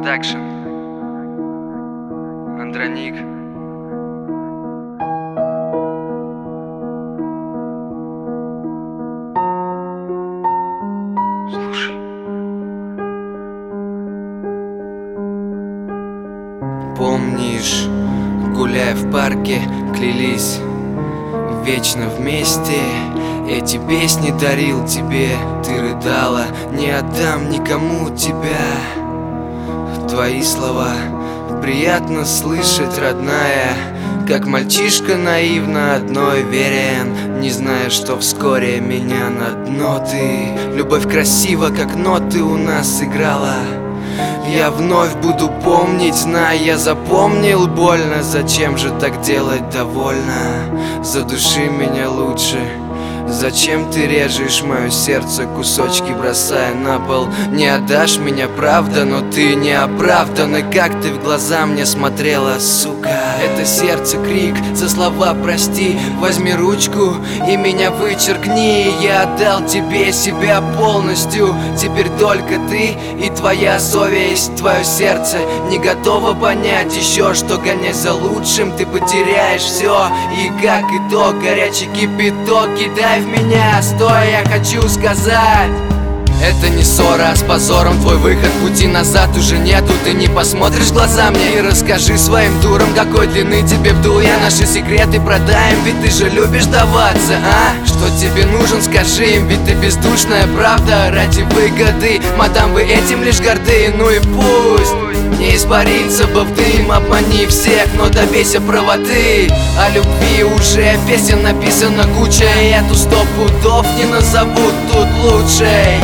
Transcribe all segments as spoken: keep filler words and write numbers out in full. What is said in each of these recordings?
Продакшн. Андроник. Слушай. Помнишь, гуляя в парке, клялись вечно вместе. Эти песни дарил тебе, ты рыдала: не отдам никому тебя. Твои слова приятно слышать, родная, как мальчишка наивно одной верен, не зная, что вскоре меня на дно ты. Любовь красива, как ноты у нас играла. Я вновь буду помнить, зная, я запомнил больно. Зачем же так делать довольно? Задуши меня лучше. Зачем ты режешь мое сердце, кусочки бросая на пол? Не отдашь меня, правда, но ты не оправдана. Как ты в глаза мне смотрела, сука. Это сердце крик, за слова прости. Возьми ручку и меня вычеркни. Я отдал тебе себя полностью. Теперь только ты и твоя совесть. Твое сердце не готово понять еще, что гонясь за лучшим ты потеряешь все. И как итог, горячий кипяток кидай в меня, стой, я хочу сказать. Это не ссора, а с позором твой выход, пути назад уже нету. Ты не посмотришь в глаза мне и расскажи своим дурам, какой длины тебе вдул я. Наши секреты продаем, ведь ты же любишь даваться, а? Что тебе нужен, скажи им, ведь ты бездушная правда. Ради выгоды, мадам, вы этим лишь горды. Ну и пусть не испарится бы в дым, обмани всех, но добейся правоты. О любви уже песен написано куча, и эту сто пудов не назовут тут лучшей.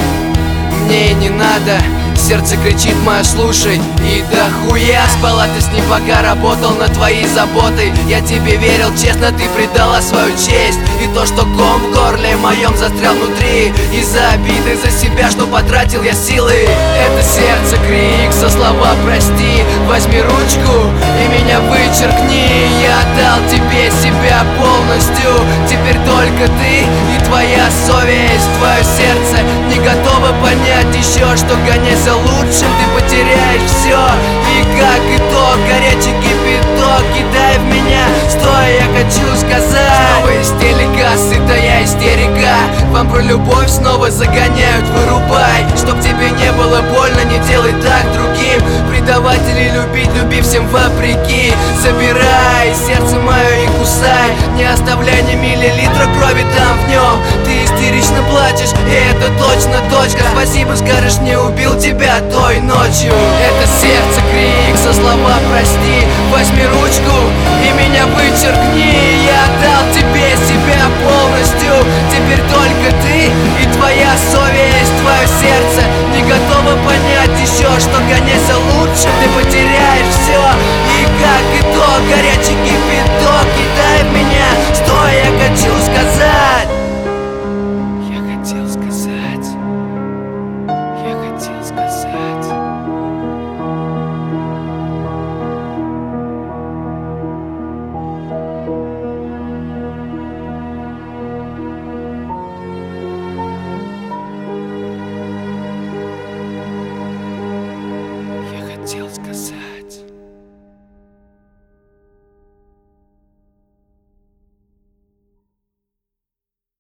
Мне и не надо, сердце кричит мое, слушай. И да хуя спала ты с ним, пока работал на твои заботы. Я тебе верил, честно, ты предала свою честь. И то, что ком в горле моем застрял внутри, из-за обиды за себя, что потратил я силы. Это сердце крик, за слова прости. Возьми ручку и меня вычеркни. Я отдал тебе себя полностью. Теперь только ты и твоя совесть. Твое сердце не готово понять еще, что гонясь за лучшим ты потеряешь все. И как итог, горячий кипяток кидай в меня, стой, я хочу сказать. Снова из телека, сытая истерика. Вам про любовь снова загоняют, вырубай. Чтоб тебе не было больно, не делай так другим. Предавателей любить, люби всем вопреки. Забирай сердце мое и кусай. Не оставляй ни миллилитра крови там в нем. Ты истерично плачешь, и это точно точка. Спасибо скажешь, не убил тебя той ночью. Это сердце крик, за слова прости. Возьми ручку и меня вычеркни. Я отдал тебе себя полностью. Теперь только ты и твоя совесть. Твое сердце не готово понять еще, что гонясь за лучшим ты потеряешь все. И как итог, горячий кипяток